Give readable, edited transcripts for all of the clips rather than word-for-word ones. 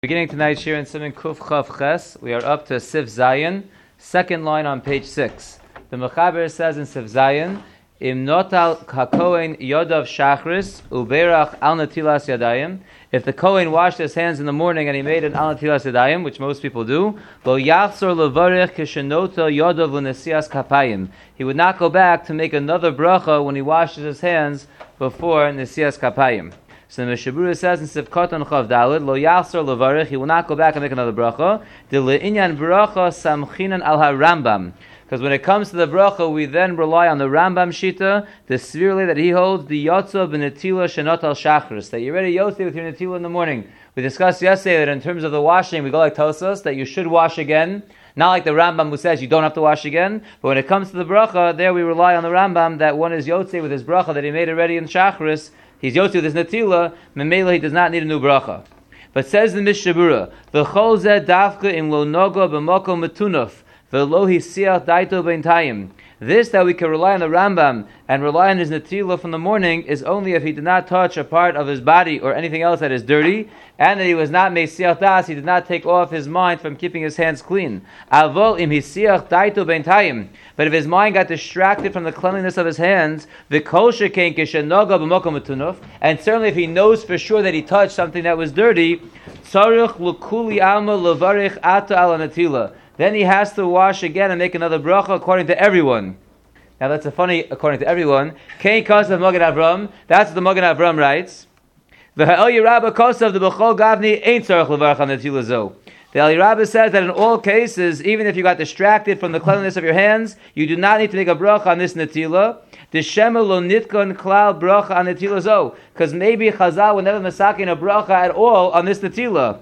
Beginning tonight's shir in Siman Kuf Chav Ches, we are up to Sif Zayin, second line on page 6. The Mechaber says in Sif Zayin, Im notal hakohen yodav shachris uberach al natilas yadayim. If the Kohen washed his hands in the morning and he made an al natilas yadayim, which most people do, lo yachzor levarich kishenota yodav l'nesias kapayim. He would not go back to make another bracha when he washes his hands before nesias kapayim. So the Mishabura says in Sivkot Chav Daled, Lo Yachzor Levarich, he will not go back and make another bracha. The Le'inyan bracha samchinan al ha-Rambam. Because when it comes to the bracha, we then rely on the Rambam Shita, the severely that he holds, the Yotza b'netila shenot al shachris, that you're ready Yotze with your netila in the morning. We discussed yesterday that in terms of the washing, we go like Tosas, that you should wash again. Not like the Rambam who says you don't have to wash again. But when it comes to the bracha, there we rely on the Rambam that one is Yotze with his bracha that he made already in shachris. He's Yotze with his netila, memela he does not need a new bracha. But says the Mishabura, V'chol zeh dafka im lo noga b'mokom metunuf, v'lo hisiach daito b'intayim. This that we can rely on the Rambam and rely on his netila from the morning is only if he did not touch a part of his body or anything else that is dirty, and that he was not meisiach das, he did not take off his mind from keeping his hands clean. Avol im hisiach daito b'intayim. But if his mind got distracted from the cleanliness of his hands, and certainly if he knows for sure that he touched something that was dirty, then he has to wash again and make another bracha according to everyone. Now that's a funny according to everyone. That's what the Magen Avram writes. The Eli Rabbi says that in all cases, even if you got distracted from the cleanliness of your hands, you do not need to make a bracha on this netila. Because maybe Chazal would never masakin a bracha at all on this netila.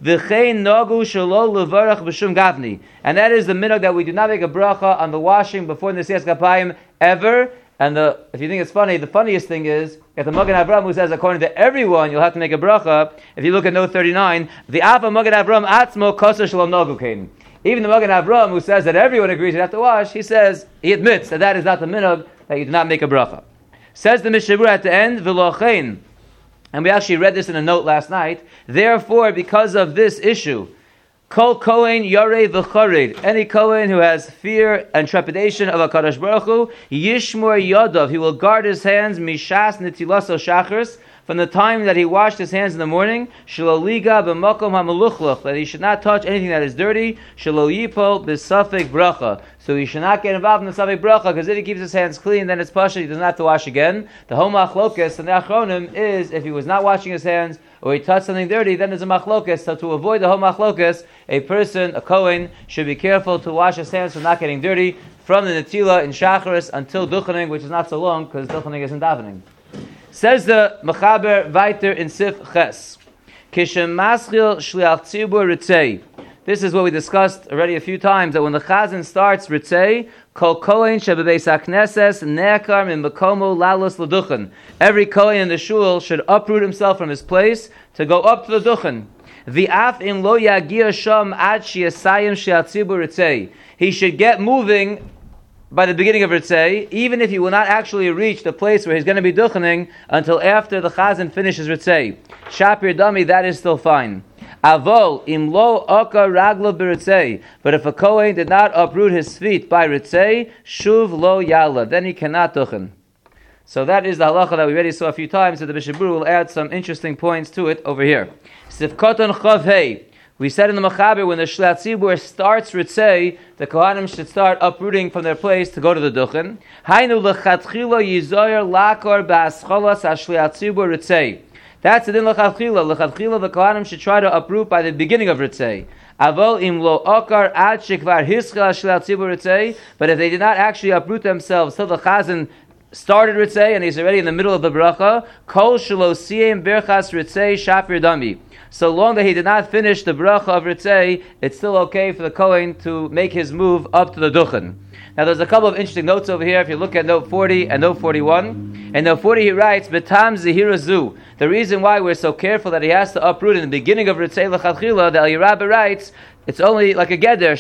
And that is the minhag that we do not make a bracha on the washing before Nesias Kapayim ever. And if you think it's funny, the funniest thing is that the Magen Avram who says according to everyone you'll have to make a bracha. If you look at note 39, the Afa Magen Avram Atzmo Koser Shalom Nogukein. Even the Magen Avram who says that everyone agrees you have to wash, he admits that is not the minhag, that you do not make a bracha. Says the Mishabura at the end, V'lochein, and we actually read this in a note last night. Therefore, because of this issue, Kol Kohen Yarei V'Chared, any Kohen who has fear and trepidation of HaKadosh Baruch Hu, Yishmor Yadav, he will guard his hands, Mishas Netilaso Shachris, from the time that he washed his hands in the morning, Shaloliga B'Makom HaMeluchluch, that he should not touch anything that is dirty, Shalolipol B'Safek Bracha, so he should not get involved in the Safek Bracha, because if he keeps his hands clean, then it's pasha, he doesn't have to wash again. The whole machlokas and the achronim is, if he was not washing his hands, or he touched something dirty, then there's a machlokas. So to avoid the whole machlokas, a person, a Kohen, should be careful to wash his hands from not getting dirty, from the netila in shacharis until duchening, which is not so long, because duchening isn't davening. Says the Mechaber weiter in Sif Ches. Kishem maschil shliach tzibur ritzei. This is what we discussed already a few times, that when the Chazan starts ritzei, kol kohen shebebeis hakneses ne'akar min makomo lalos l'duchen. Every kohen in the shul should uproot himself from his place to go up to the duchen. V'af im lo yagia sham ad sheyasayim shliach tzibur ritzei. He should get moving by the beginning of Ritzei, even if he will not actually reach the place where he's going to be duchening until after the Chazan finishes Ritzei. Shapir Dami, that is still fine. Avol, im lo oka raglo b'Ritzei. But if a Kohen did not uproot his feet by Ritzei, shuv lo yala, then he cannot duchen. So that is the halacha that we already saw a few times, so the Mishabur will add some interesting points to it over here. Sifkoton chav hei. We said in the Mechaber, when the Shliach Tzibur starts Ritzei, the Kohanim should start uprooting from their place to go to the Duchen. Hainu lechatchila yizoyer lakor ba'ascholas ha-Shliach Tzibur Ritzei. That's the din lechatchila. Lechatchila, the Kohanim should try to uproot by the beginning of Ritzei. Avol im lo okar ad shekvar hischel ha-Shliach Tzibur Ritzei. But if they did not actually uproot themselves till the Chazan started Ritzei and he's already in the middle of the bracha, kol shelo siyem berchas Ritzei shapir dami. So long that he did not finish the bracha of Ritzei, it's still okay for the Kohen to make his move up to the Duchen. Now there's a couple of interesting notes over here. If you look at note 40 and note 41. In note 40 he writes, Betam zehirazu. The reason why we're so careful that he has to uproot in the beginning of Ritzei l'chadchila, the Eli Rabbi writes, it's only like a geder.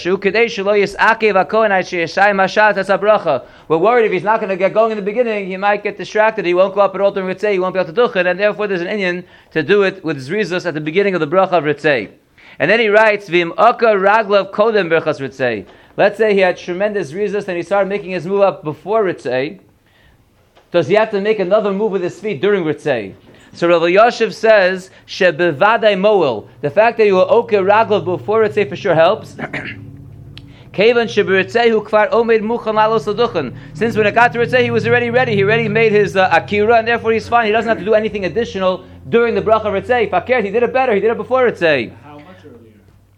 We're worried if he's not going to get going in the beginning, he might get distracted. He won't go up at all during Ritzei. He won't be able to duchen, and therefore there's an inyan to do it with zrizus at the beginning of the bracha of Ritzei. And then he writes, V'im Aka Raglav Kodem Birchas Ritzei. Let's say he had tremendous resist and he started making his move up before Ritzei. Does he have to make another move with his feet during Ritzei? So Rav Yashiv says, Shebevadai Moel. The fact that you were Oka Raglav before Ritzei for sure helps. Since when it got to Ritzei, he was already ready. He already made his Akira, and therefore he's fine. He doesn't have to do anything additional during the bracha Ritzei. Fakir, he did it better. He did it before Ritzei. How much earlier?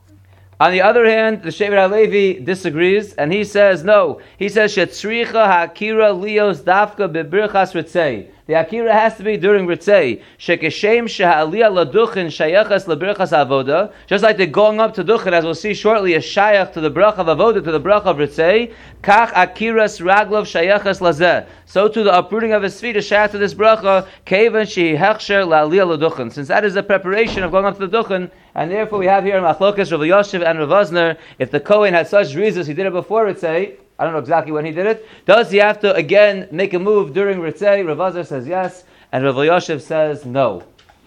On the other hand, the Shevet HaLevi disagrees, and he says no. He says shetzricha ha'akira lios dafka bebirchas Ritzei. The Akira has to be during Ritzei. Shekeshem sheha'aliyah laduchin shayachas lebirchas avoda. Just like the going up to duchin, as we'll see shortly, is shayach to the bracha of avoda, to the bracha of Ritzei. Kach akiras raglov shayachas lazeh. So too the uprooting of his feet is shayach to this bracha. Kevan shehechsher la'aliyah laduchin. Since that is the preparation of going up to the duchin, and therefore we have here in Machlokas, Rav Yoshev and Rav Azner, if the Kohen had such reasons, he did it before Ritzei. I don't know exactly when he did it. Does he have to again make a move during Ritzei? Rav Azar says yes, and Rav Yoshev says no.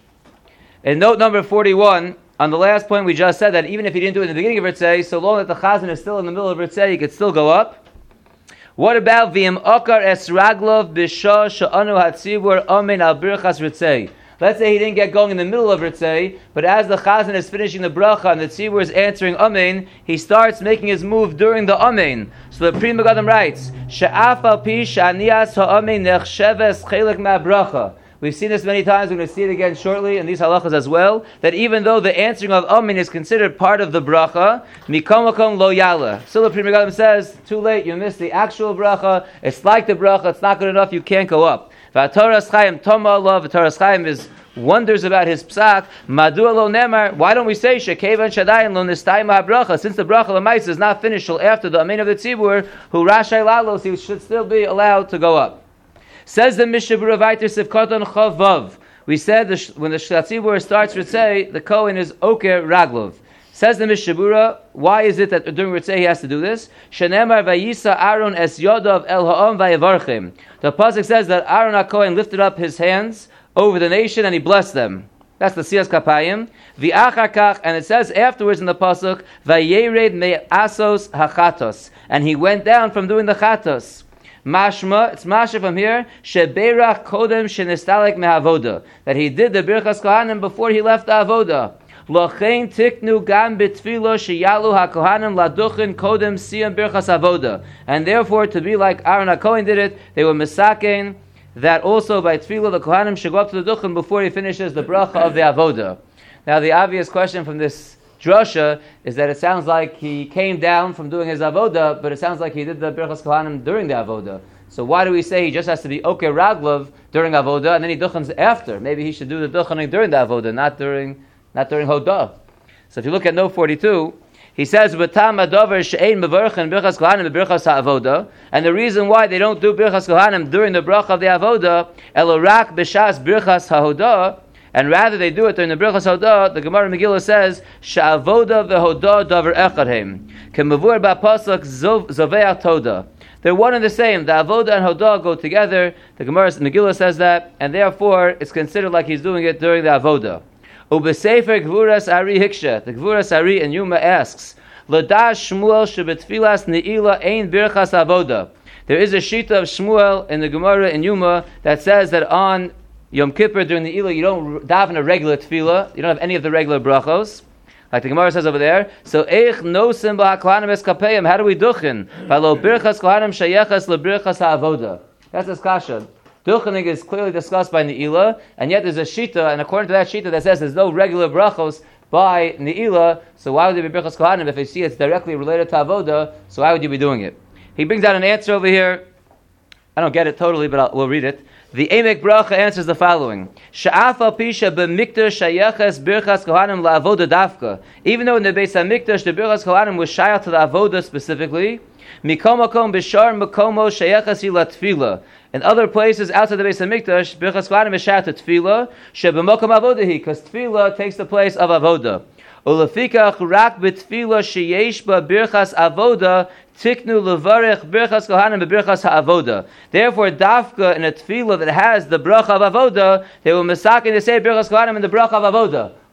In note number 41, on the last point we just said that even if he didn't do it in the beginning of Ritzei, so long that the Chazan is still in the middle of Ritzei, he could still go up. What about V'im Akar Es Raglov B'Shah Sha'anu Hatzibur Amen Al Birchas Ritzei? Let's say he didn't get going in the middle of Ritzei, but as the Chazan is finishing the bracha and the tzibur is answering Amen, he starts making his move during the Amen. So the Pri Megadim writes, She'af al pi sha'anias ha'amen nechsheves chelik ma'bracha. We've seen this many times, we're going to see it again shortly in these halachas as well, that even though the answering of Amen is considered part of the bracha, Mikom Makom Lo Yala. Still the Pri Megadim says, too late, you missed the actual bracha, it's like the bracha, it's not good enough, you can't go up. V'atoras Chaim Toma Allah, V'atoras Chaim is wonders about his psak. Madua lo nemar. Why don't we say shekevan shadayin lo nistayim ha'bracha? Since the bracha l'maisa is not finished till after the amen of the tzibur, who rashay lalos, he should still be allowed to go up. Says the Mishnah Berurah Vayter Sivkoton Chavav. We said when the tzibur starts Ritzei, the Kohen is Oker Raglov. Says the Mishnah Berurah, why is it that during Ritzei he has to do this? Shenemar vayisa Aaron es yodav el ha'om vayevarchim. The pasuk says that Aaron HaKohen lifted up his hands over the nation and he blessed them. That's the Siyas Kapayim. V'achakach, and it says afterwards in the pasuk, vayered me'asos hachatos, and he went down from doing the chatos. Mashma, it's Masha from here, sheberach kodem shenistalek me'avoda, that he did the birchas kohanim before he left the avoda. Lochein tiknu gam bitfilo sheyalu hakohanim laduchin kodem siyam birchas avoda, and therefore to be like Aaron HaKohen did it, they were misakein that also by tefillah the kohanim should go up to the duchen before he finishes the bracha of the avoda. Now the obvious question from this drasha is that it sounds like he came down from doing his avoda, but it sounds like he did the birchas kohanim during the avoda. So why do we say he just has to be okay raglov during avoda and then he duchens after? Maybe he should do the duchening during the avoda, not during hodah. So if you look at note 42. He says, and the reason why they don't do birchas kohanim during the bracha of the avoda, elorak b'shas birchas hahodah, and rather they do it during the birchas hahodah, the Gemara Megillah says, sha'avoda v'hodah davar echad heim, k'mavur ba'pasuk zoveach toda. They're one and the same. The avoda and hodah go together. The Gemara Megillah says that, and therefore it's considered like he's doing it during the avoda. Ubesefer Gvuras Ari Hiksha. The Gvuras Ari and Yuma asks, Ladash Shmuel shebetfilas ne'ilah ein birchas avoda. There is a shita of Shmuel in the Gemara in Yuma that says that on Yom Kippur during the Ilah you don't daven a regular tefillah. You don't have any of the regular brachos, like the Gemara says over there. So eich nosim b'hakohanim es kapeyim. How do we duchen? V'lo birchas kohanim shayachas lebirchas ha'avoda. That's his kasha. Duchening is clearly discussed by Ne'ilah, and yet there's a shita, and according to that shita that says there's no regular brachos by Ne'ilah, so why would there be birchas kohanim if you see it's directly related to avoda, so why would you be doing it? He brings out an answer over here. I don't get it totally, but we'll read it. The Emek Bracha answers the following. Sha'af al pisha b'mikdash shayaches birchas kohanim la'avoda dafka. Even though in the Beis HaMikdash the birchas kohanim was shayach to the avoda specifically, mikom makom b'shar makomo shayaches ila tefillah. In other places outside the Beis HaMikdash, birchas kohanim is shayach to tefillah, sheb'makom avodahi, because tefillah takes the place of avoda. Ulefikach rak b'tefillah sheyesh ba birchas avoda tiknu levarech birchas kohanim b'birchas ha'avoda. Therefore, dafka in a tefillah that has the bracha of avoda, they will misakin to say birchas kohanim in the bracha of avoda.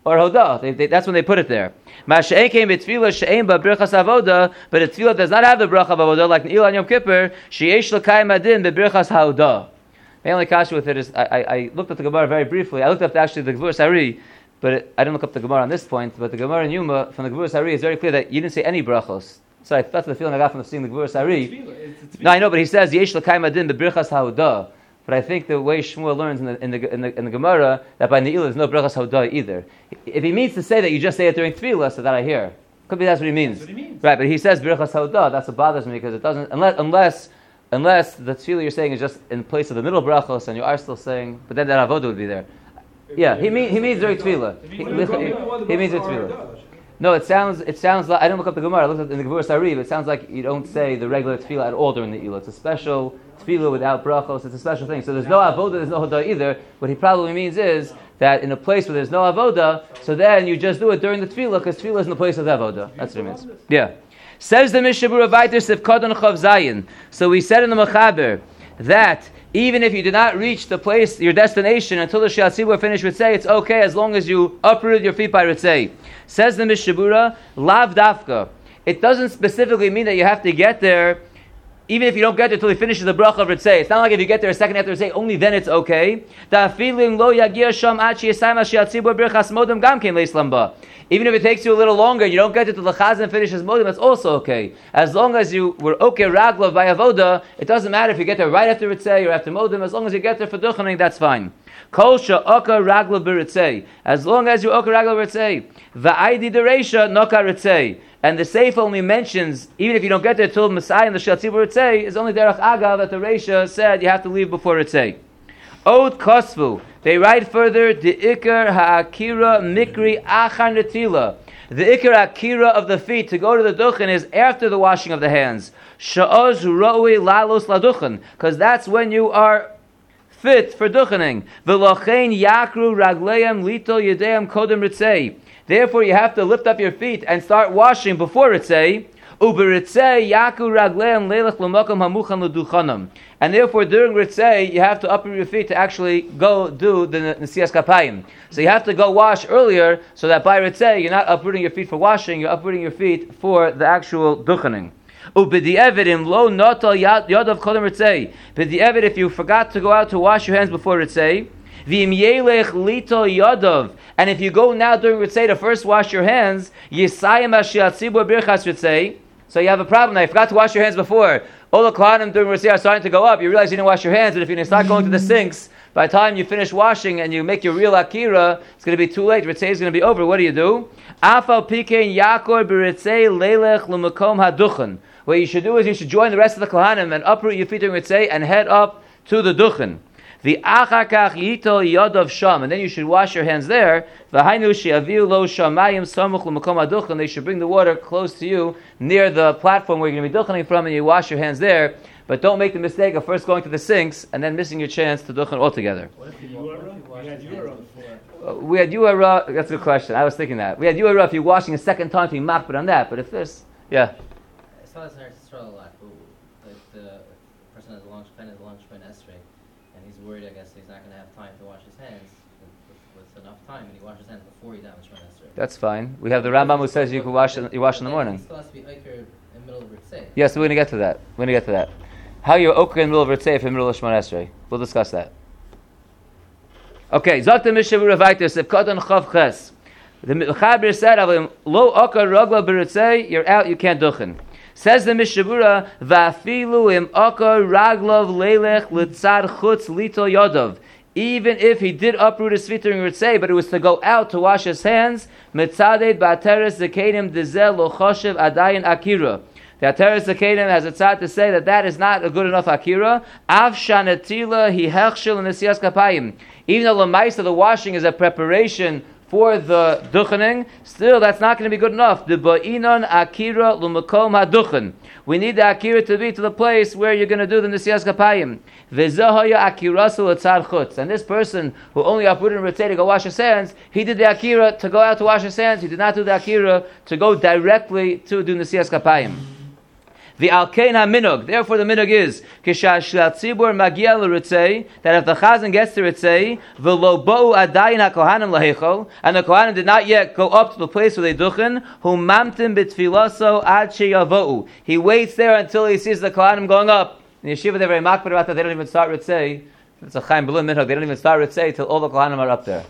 or Hodah. That's when they put it there. Masha'en came b'tefillah she'en b'birchas avoda, but a tefillah does not have the bracha of avodah, like Ne'ilah on Yom Kippur, she'esh l'kayim adin b'birchas ha'odah. My only kasha with it is, I looked at the Gemara very briefly. I looked up actually the Gevurah Sari, but I didn't look up the Gemara on this point, but the Gemara in Yuma, from the Gevurah Sari, is very clear that you didn't say any brachos. So that's the feeling I got from seeing the Gevurah Sari. No, I know, but he says, yesh l'kayim adin b'birchas ha'odah. But I think the way Shmuel learns in the Gemara, that by Ne'ilah there's no brachas ha'odah either. If he means to say that you just say it during tefillah, so that I hear. Could be that's what he means. Right, but he says brachas ha'odah, that's what bothers me, because it doesn't, unless the tefillah you're saying is just in place of the middle brachos, and you are still saying, but then that avodah would be there. Yeah, he means during tefillah. He means during tefillah. No, it sounds like, I didn't look up the Gemara, I looked up in the Gevurah Sari, but it sounds like you don't say the regular tefillah at all during the Eilah. It's a special tefillah without brachos, it's a special thing. So there's no avodah, there's no hodah either. What he probably means is that in a place where there's no avodah, so then you just do it during the tefillah, because tefillah is in the place of the avodah. That's what it means. Yeah. Says the Mishnah Berurah Vayter Sivkadon Chav Zayin. So we said in the Mechaber that even if you did not reach the place, your destination, until the Shiat Tzibur finished Ritzei, it's okay as long as you uprooted your feet by Ritzei. Says the Mishnah Berurah, Lav Dafka. It doesn't specifically mean that you have to get there, even if you don't get there until he finishes the bracha of Ritzei. It's not like if you get there a second after Ritzei, only then it's okay. Even if it takes you a little longer, you don't get it till the Chazan finishes Modim, that's also okay. As long as you were okay Raglav by Avoda, it doesn't matter if you get there right after Ritzei or after Modim, as long as you get there for Duchening, that's fine. Kol she'oka Raglav b'Ritzei. As long as you oka Raglav b'Ritzei. Va'aydi dereisha noka Ritzei. And the Seif only mentions, even if you don't get there till Messiah and the Shiat Tzibur Ritzei, is only Derech Agav that the Reisha said you have to leave before Ritzei. Od Kosvu. They write further, the Ikar Ha'akira Mikri Achar Netila. The Ikar Ha'akira of the feet to go to the Duchen is after the washing of the hands. Sha'oz Ro'ui Lalos Laduchen. Because that's when you are fit for Duchening. V'lochein Yakru Ragleim Lito Yedeim Kodem Ritzei. Therefore, you have to lift up your feet and start washing before Ritzei. Uberitzei Yaku Ragleim Leilach L'Makom Hamuchan L'Duchanam. And therefore, during Ritzei, you have to uproot your feet to actually go do the Nesias Kapayim. So you have to go wash earlier, so that by Ritzei, you're not uprooting your feet for washing, you're uprooting your feet for the actual Duchaning. Ubedi'evidim lo notal yadav kodem Ritzei. Bedi'evid, if you forgot to go out to wash your hands before Ritzei, V'im yelech lito yadav. And if you go now during Ritzei to first wash your hands, Yisayim Hashiat Tzibur Birchas Ritzei. So you have a problem now. You forgot to wash your hands before. All the Kohanim during Ritzei are starting to go up. You realize you didn't wash your hands, but if you start going to the sinks, by the time you finish washing and you make your real Akira, it's going to be too late. Ritzei is going to be over. What do? Afal pikein yakor b'Ritzei leilech l'makom haduchen. What you should do is you should join the rest of the Kohanim and uproot your feet during Ritzei and head up to the Duchen. The achakach yito yadav sham, and then you should wash your hands there. V'hainu she'aviu lo shamayim samuch l'makom haduchen. They should bring the water close to you, near the platform where you're going to be duchening from, and you wash your hands there. But don't make the mistake of first going to the sinks and then missing your chance to duchen altogether. What if you had Yura before? We had Yura. That's a good question. I was thinking that. We had Yura if you're washing a second time to be makbid on that. But if there's, yeah. I saw this in Eretz Yisrael a lot. Like the person has a lunch by Esrei, and he's worried, I guess, he's not going to have time to wash his hands with enough time, and he washes his hands before he damaged Shemon Esrei. That's fine. We have the Rambam who says you can wash in the morning. He still has to be Iker in the middle of Ritzei. Yes, we're going to get to that. How you're okay in the middle of Ritzei if in the middle of Shemon Esrei. We'll discuss that. Okay, Zok the Mishnah Berurah Vayter Sivkadon Chav Ches. The Mechaber said, "Lo Oka Ragla B'Ritzei, you're out, you can't duchen." Says the Mishnah Berurah, "Va'afilu im Oka Raglav Leilech L'Tzad Chutz Lito Yodav." Even if he did uproot his feet during Ritzei, but it was to go out to wash his hands, Mitzaded Ba'ateres Zekedim Dizel Lo Choshev Adayin Akira. The Ateres Zekedim has a tzad to say that is not a good enough Akira. Av Shanatila Hi Hechshil in the Siyas Kapayim. Even though the the washing is a preparation for the duchening, still that's not going to be good enough. The ba'inon akira l'makom haduchen. We need the akira to be to the place where you're going to do the nisiyas kapayim. V'zahaya akirasu l'tzad chutz. And this person who only uprooted in Ritzei to go wash his hands, he did the akira to go out to wash his hands. He did not do the akira to go directly to do nisiyas kapayim. The alkein ha-minug. Therefore, the minug is tzibur magia l'ritzei, that if the chazan gets to ritzei, v'lo bo'u adayin ha-kohanim laheichol, and the kohanim did not yet go up to the place where they duchen, hu mamtim b'tfilaso ad sheyavo'u. He waits there until he sees the kohanim going up. In yeshiva, they're very makbid about that. They don't even start ritzei. It's a chaim b'lum minhag. They don't even start ritzei till all the kohanim are up there.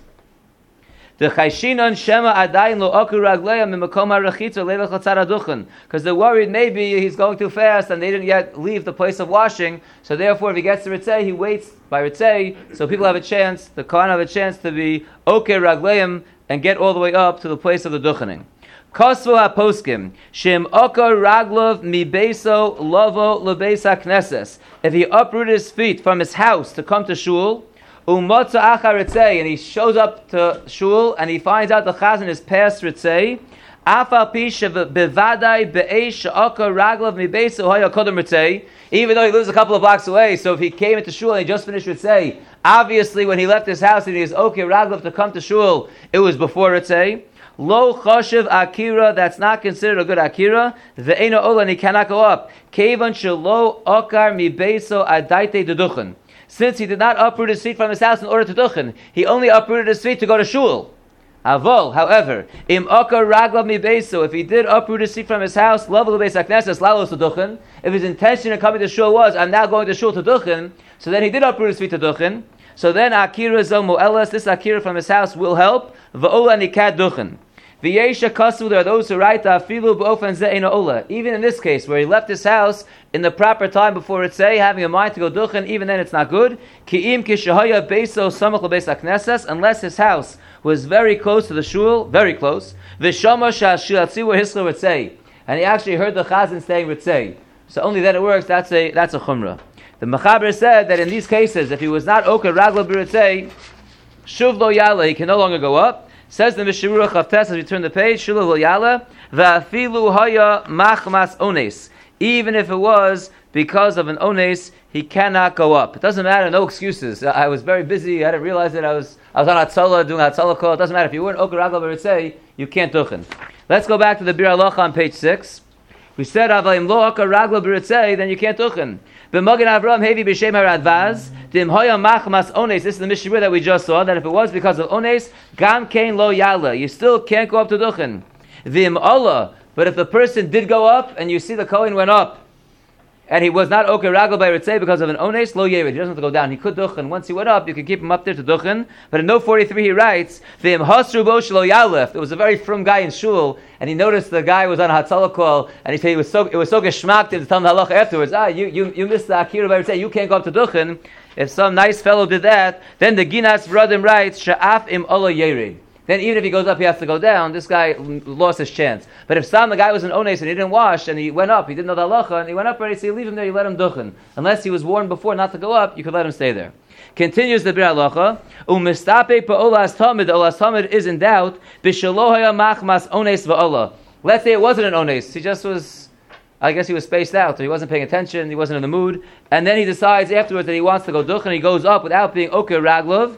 The chayshinon shema adayin lo oku ragleya mimakom harachitza leilach latzad haduchen, because they're worried maybe he's going too fast and they didn't yet leave the place of washing. So therefore, if he gets to ritzei, he waits by ritzei, so people have a chance, the kohen have a chance to be oke ragleim and get all the way up to the place of the duchening. Kosvu haposkim shem oka raglov mi beso lovo lebeis hakneses. If he uprooted his feet from his house to come to shul, umotza achar ritzei, and he shows up to shul and he finds out the chazan is past ritzei, afal pi bevadai be'esh oka raglov mi beso hoya kodem ritzei, even though he lives a couple of blocks away. So if he came into shul and he just finished ritzei, obviously when he left his house and he was okay raglov to come to shul, it was before ritzei. Lo choshev akira, that's not considered a good akira. Ve'ena ola, and he cannot go up. Kevan shelo okar mi beso adaite deduchen. Since he did not uproot his feet from his house in order to duchen, he only uprooted his feet to go to shul. Avol, however, im okar raglav mi beso, if he did uproot his feet from his house, level the beis hakneses lalos to duchen. If his intention in coming to shul was, I'm now going to shul to duchen, so then he did uproot his feet to duchen. So then akira zo moelas, this akira from his house will help. Va'ola nikat duchen. V'yesha kasu, there are those who write afilu b'ofen ze'ena ola. Even in this case, where he left his house in the proper time before ritzei, having a mind to go duchen, even then it's not good. Ki'im kishahaya beso samach lebeis hakneses, unless his house was very close to the shul, very close. V'shama sha'ashilatzi were hislo ritzei, and he actually heard the chazan saying ritzei. So only then it works. That's a chumrah. The Mechaber said that in these cases, if he was not oka ragla b'ritzei, shuv lo yala, he can no longer go up. Says the Mishurah Chavtes as we turn the page, Shula lo yala, va'afilu haya machmas ones. Even if it was because of an ones, he cannot go up. It doesn't matter, no excuses. I was very busy, I didn't realize it, I was on Hatzalah, doing Hatzalah call. It doesn't matter. If you weren't oka ragla b'ritzei, you can't duchen. Let's go back to the Bir Halacha on page 6. We said, Avaim lo oka ragla b'ritzei, then you can't duchen. B'magen Avraham hevi b'shem haradvaz, dim hoya machmas ones. This is the Mishnah that we just saw, that if it was because of ones, gam kein lo yala, you still can't go up to duchen. V'im Allah, but if the person did go up, and you see the Kohen went up, and he was not oke ragel by ritzei because of an ones, lo yerid, he doesn't have to go down, he could duchen. Once he went up, you could keep him up there to duchen. But in note 43 he writes, v'im hasru bo shelo yalef. It was a very frum guy in shul, and he noticed the guy was on a Hatzalah call, and he said it was so geschmacked to tell him the halach afterwards, you missed the akira by ritzei, you can't go up to duchen. If some nice fellow did that, then the Ginas Vradim writes, sha'af im ola yerid. Then even if he goes up, he has to go down. This guy lost his chance. But if the guy was an ones and he didn't wash and he went up, he didn't know the halacha, and he went up already, so you leave him there, you let him duchen. Unless he was warned before not to go up, you could let him stay there. Continues the Bir Halacha, u'mistape pa'olas tamid, olas tamid is in doubt, b'shelo haya machmas ones va'olah. Let's say it wasn't an ones, he just was, I guess he was spaced out, or he wasn't paying attention, he wasn't in the mood, and then he decides afterwards that he wants to go duchen, he goes up without being oke raglov.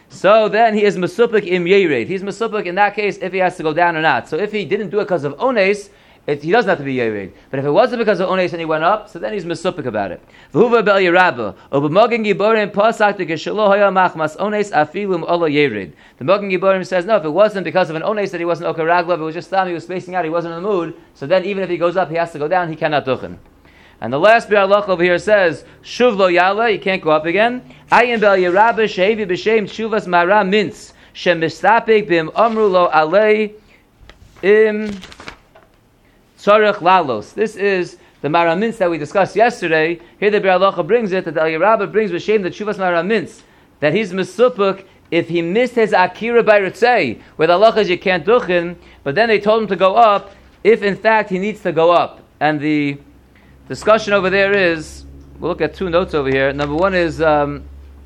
So then he is mesupik im yered. He's mesupik in that case if he has to go down or not. So if he didn't do it because of ones, he doesn't have to be yered. But if it wasn't because of ones and he went up, so then he's mesupik about it. V'huva bel yerabah. Ub'mogin giborim pasak tekeshelo haya machmas ones afilum ola yered. The Mogin Giborim says, no, if it wasn't because of an ones that he wasn't oka raglav, it was just he was spacing out, he wasn't in the mood, so then even if he goes up, he has to go down, he cannot duchen. And the last Bir Halacha over here says, Shuv lo yala, you can't go up again. Ayin bel yerabah shehevi b'shem tshuvas mara minz, shem mistapik b'im amru lo alei im tzarech lalos. This is the mara minz that we discussed yesterday. Here the Bir Halacha brings it, that the yerabah brings b'shem the tshuvas mara minz, that he's mesupuk if he missed his akira by ritzei, where the halacha is you can't duchen, but then they told him to go up, if in fact he needs to go up. And the discussion over there is, we'll look at two notes over here. Number one is, I'll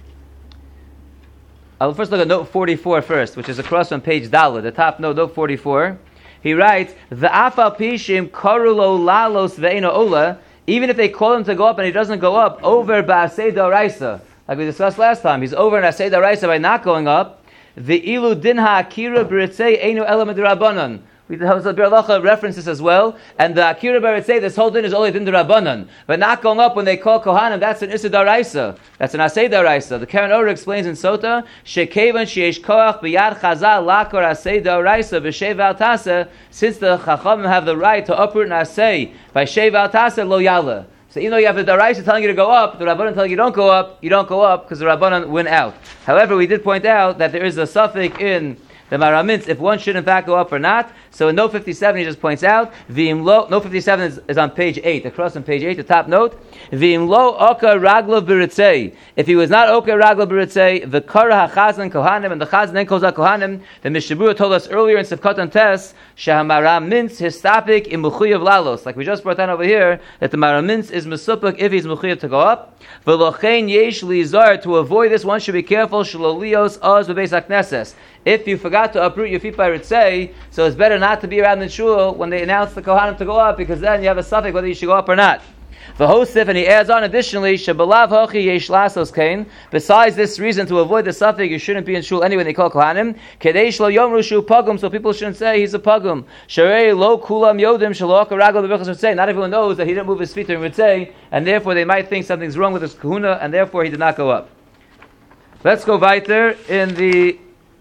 first look at note 44 first, which is across on page Dalet, the top note, note 44. He writes, the afal pishim karulo lalos ve'ena ola, even if they call him to go up and he doesn't go up, over ba'asei daraisa, like we discussed last time, he's over in asei daraisa by not going up, the ilu din ha'akira b'ritzei einu elam d'rabanan. The Bir Halacha references as well, and the Akira Bar say this whole thing is only din d'Rabbanan, but not going up when they call Kohanim. That's an Issa Daraisa. That's an Asay Daraisa. The Karen Orah explains in Sota, Shekevan sheyesh koach b'yad Chazal lakor Asay Daraisa b'shei v'al taseh. Since the Chachamim have the right to uproot an Asay by shei v'al taseh lo yala. So even though you have the Daraisa telling you to go up, the Rabbanan telling you don't go up because the Rabbanan went out. However, we did point out that there is a suffix in the Maramintz, if one should in fact go up or not. So in note 57, he just points out, note 57 is on page 8, across on page 8, the top note. V'im lo oka ragla b'ritzei. If he was not oka ragla b'ritzei, the kara hachazan kohanim, and the chazan then calls out kohanim, the Mishabura told us earlier in Sefkat Tes, shahamaramintz histapik im mechuyev lalos. Like we just brought down over here, that the maramintz is mesupik if he's mechuyev to go up. V'lochein yesh lizar, to avoid this, one should be careful, shalolios oz b'beis hakneses. If you forgot to uproot your feet by ritzei, so it's better not to be around the shul when they announce the kohanim to go up, because then you have a suffix whether you should go up or not. The Hosef, and he adds on additionally, Shabalav hochi yesh lasos kain. Besides this reason to avoid the suffix, you shouldn't be in shul anyway when they call kohanim. Kedei shlo yomru shu pagum, so people shouldn't say he's a pagum. Sharei lo kulam yodim shalo akaragol b'bechas ritzei. Not everyone knows that he didn't move his feet during ritzei, and therefore they might think something's wrong with his kahuna, and therefore he did not go up. Let's go weiter in the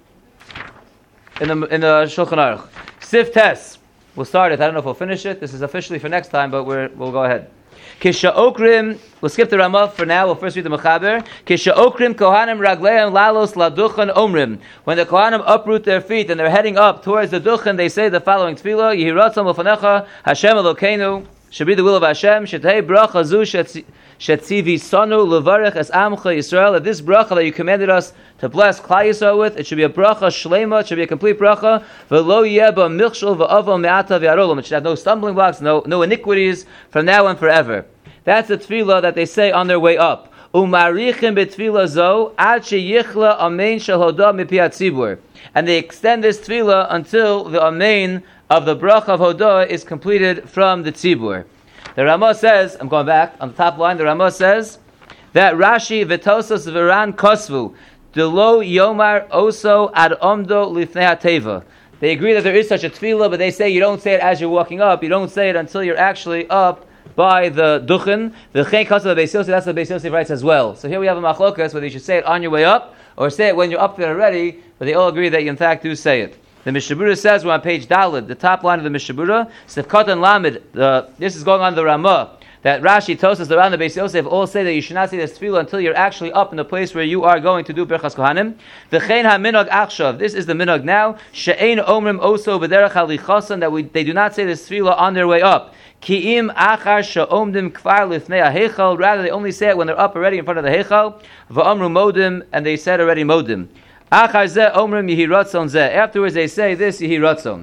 Shulchan Aruch. Sif Tes. We'll start it. I don't know if we'll finish it. This is officially for next time, but we'll go ahead. Kisha Okrim. We'll skip the Ramah for now. We'll first read the Mechaber. Kisha Okrim Kohanim Ragleim Lalos Laduchan Omrim. When the Kohanim uproot their feet and they're heading up towards the Duchan, they say the following Tefillah: Yehiratzam L'fanecha Hashem Elokeinu. Should be the will of Hashem. Shetei bracha zu shetzivi sonu levarech es amcha Yisrael. That this bracha that you commanded us to bless Klal Yisrael with, it should be a bracha shlema. It should be a complete bracha. V'lo yeba milchshul v'avo me'ata v'arolam. It should have no stumbling blocks, no iniquities from now and forever. That's the tefillah that they say on their way up. Umarichim betefillah zo ad sheyichla amen shel hodah mipi hatzibur. And they extend this tefillah until the amen of the bracha of Hodah is completed from the tzibur. The Ramah says, I'm going back, on the top line, the Ramah says that Rashi v'tosas v'ran kosvu delo yomar oso ad omdo lifnei hateva. They agree that there is such a tefillah, but they say you don't say it as you're walking up, you don't say it until you're actually up by the duchen. The chen kasav Beis Yosef, that's what Beis Yosef writes as well. So here we have a machlokas, whether you should say it on your way up, or say it when you're up there already, but they all agree that you in fact do say it. The Mishabura says, we're on page Daled, the top line of the Mishabura, Sefkat and Lamed, this is going on the Ramah, that Rashi, Tosas, the Ran, the Beis Yosef all say that you should not say this tefillah until you're actually up in the place where you are going to do Birchas Kohanim. V'chein ha-minog achshav, this is the minog now, she'ein omrim oso b'derech halichasan, that they do not say this tefillah on their way up. Ki'im achar she'omdim kfar lifnei ha-heichal, rather they only say it when they're up already in front of the heichal, v'omru modim, and they said already modim. Afterwards they say this Yehi Ratzon.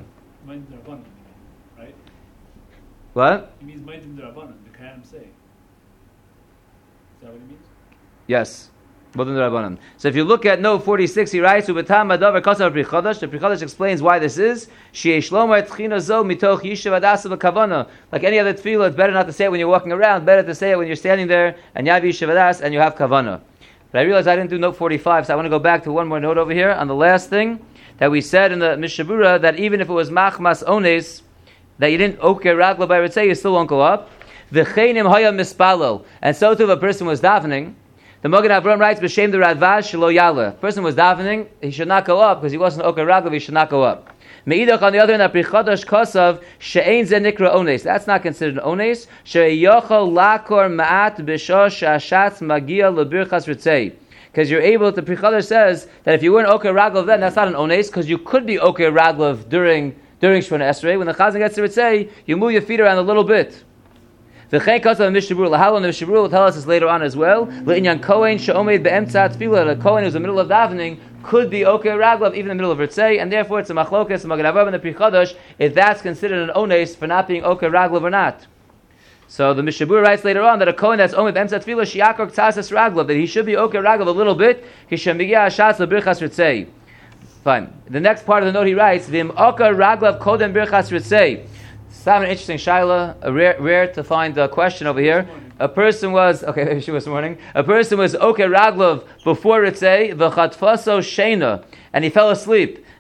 Right? What? It means Maitim Darabanan, the Kayanim say. Is that what it means? Yes. So if you look at note 46, he writes, Ubetam Adavar Kasav Pri Chodesh. The Pri Chodesh explains why this is. Sheyesh Lomar Tchina Zo Mitoch Yishav Adasa V'Kavana. Like any other tefillah, it's better not to say it when you're walking around, better to say it when you're standing there, and you have Yishav Adas, and you have Kavana. But I realized I didn't do note 45, so I want to go back to one more note over here on the last thing that we said in the Mishabura, that even if it was Machmas Ones, that you didn't Oker Ragla by Ritzei, you still won't go up. V'cheinim haya mispalo. And so too if a person was davening, the Mogen Avram writes, B'shem the Radvash shelo yala. If a person was davening, he should not go up, because he wasn't Oker Ragla, he should not go up. Meidach, on the other hand, Pri Chodesh Kosav she'ein ze nikra ones. That's not considered an ones. She'yochol lakor ma'at b'shosh sha'ashatz magia lebirchas ritzei. Because you're able to, Pri Chodesh says that if you weren't Oker Raglav then, that's not an ones, because you could be Oker Raglav during Shemona Esrei. When the Chazan gets to ritzei, you move your feet around a little bit. The Chen Kosav Mishabur Lahalon, the Mishabur will tell us this later on as well. Le'inyan Kohen she'omed be'emtzat tefillah. The Kohen who's in the middle of davening could be Oker Raglav even in the middle of Ritzei, and therefore it's a machlokas, a Magen Avraham and the Pri Chodesh, if that's considered an ones for not being Oker Raglav or not. So the Mishabur writes later on that a Kohen that's Omed be'emtzat tefillah shiakor k'tzasas Raglav, that he should be Oker Raglav a little bit, kishemigia hashatz lebirchas Ritzei. Fine. The next part of the note he writes, V'im Oker Raglav kodem birchas Ritzei. An interesting shaila, rare to find a question over here. A person was maybe she was morning. A person was Oker Raglav before Ritzei, v'chatfaso sheina, and he fell asleep.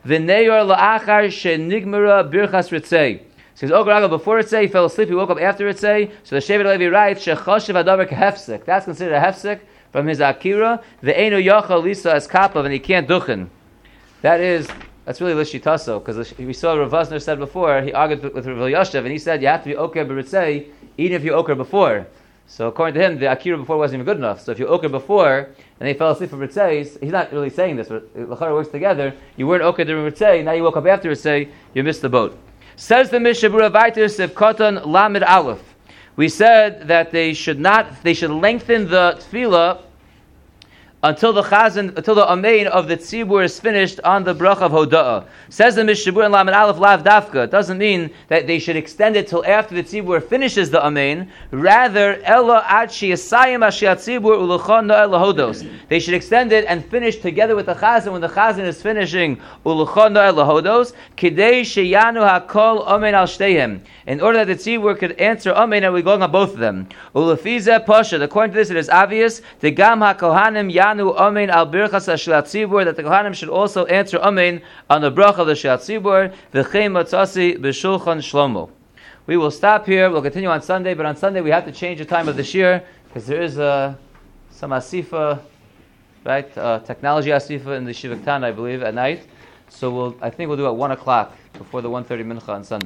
V'neyor la'achar she'nigmara birchas ritzei. So he says, Raga, before Ritzei, he fell asleep, he woke up after Ritzei. So the Shevet Levi writes, Shechoshev adavar kehefsek. That's considered a hefsek from his Akira. Ve'enu yachal lisa as kapav, and he can't duchen. That's really Lishitaso, because we saw Rav Vosner said before, he argued with Rav Yoshev, and he said, you have to be okay b'Ritzei, even if you oker before. So according to him, the Akira before wasn't even good enough. So if you oker before, and they fell asleep for Ritzei, he's not really saying this, but Lachar works together. You weren't oker during Ritzei, now you woke up after Ritzei, you missed the boat. Says the Mishnah Berurah Vaitis of Koton Lamed Aleph. We said that they should lengthen the tefillah until the amein of the tzibur is finished on the bracha of hoda'ah. Says the Mishnah Berurah in Lamed Aleph Lav Dafka. It doesn't mean that they should extend it till after the tzibur finishes the amein. Rather, elo ad sheyasayim ashiat tzibur ulechon no'el lahodos. They should extend it and finish together with the chazan when the chazan is finishing ulechon no'el lahodos. Kidei sheyanu hakol amein al shteihem. In order that the tzibur could answer amein, and we're going on both of them. Ulefize pasha. According to this, it is obvious the gam hakohanim yanu amein al birchas hashilat tzibur, that the kohanim should also answer amein on the bracha of the shilat tzibur. V'chein matzasi b'shulchan shlomo. We will stop here. We'll continue on Sunday, but on Sunday we have to change the time of the shir because there is some asifa, right? Technology asifa in the Shivak Tan, I believe, at night. So I think we'll do it at 1:00 before the 1:30 mincha on Sunday.